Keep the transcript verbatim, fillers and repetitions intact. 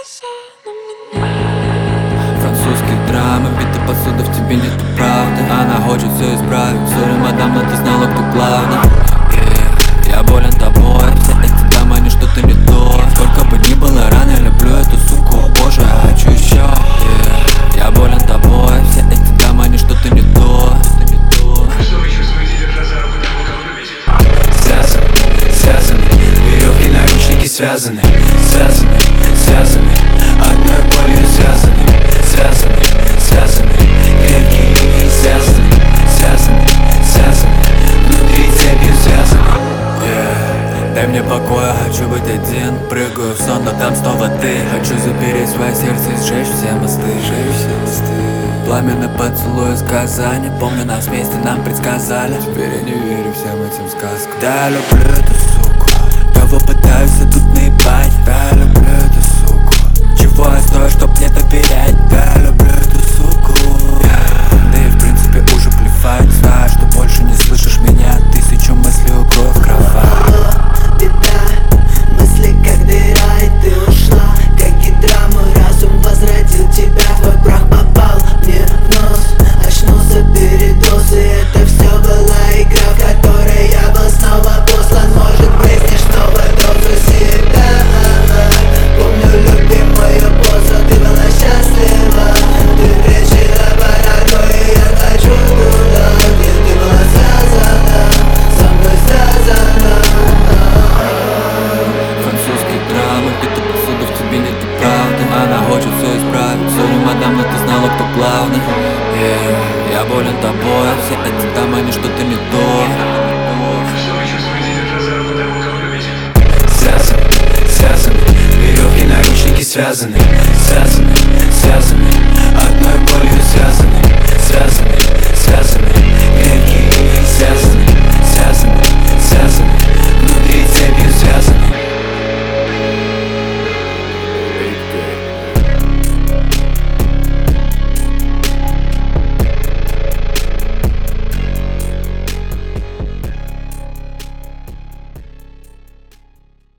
Французские драмы, биты посуда, в тебе нету правды. Она хочет все исправить, сори, мадам, но ты знала, кто главный. yeah. Я болен тобой, все эти дамы, они что-то не то. Сколько бы ни было рано, я люблю эту суку, о боже, я хочу еще. yeah. Я болен тобой, все эти дамы, они что-то не то. Что вы чувствуете, держа за руку того, кого любите? Связаны, связаны, веревки, наручники связаны. Связаны, связаны, одной болью связаны. Связаны, связаны, крепкие, связаны. Связаны, связаны, внутри цепью связаны. yeah. Дай мне покоя, хочу быть один. Прыгаю в сон, но там снова ты. Хочу запереть свое сердце и сжечь все мосты. Пламенный поцелуй из Казани. Помню, нас вместе нам предсказали. Теперь я не верю всем этим сказкам. Да, я люблю эту суку, кого пытаюсь я тут наебать. Да, я люблю эту суку, чего я стою, чтоб мне доверять. Да, я люблю эту суку. Да и в принципе уже плевать. Знаю, что больше не слышишь меня. Тысячу мыслей укрою в кровать. Беда, мысли как дыра, и ты ушла. Как гидра, мой разум возродил тебя. Твой прах попал мне в нос. Очнулся передоз, и это все была игра, в которой я был снова послан. Может, блеснешь снова дозу себя. Помню любимую позу, ты была счастлива. Ты решила пора, и я хочу туда, где ты была связана, со мной связана. Французские драмы, биты посуда, в тебе нету правды. Она хочет все исправить, сори, мадам, но ты знала, кто главный. yeah. Я болен тобой, все эти дамы, они что-то не то. Что вы чувствуете, держа за руку того, кого любите? Связаны, связаны, веревки, наручники связаны.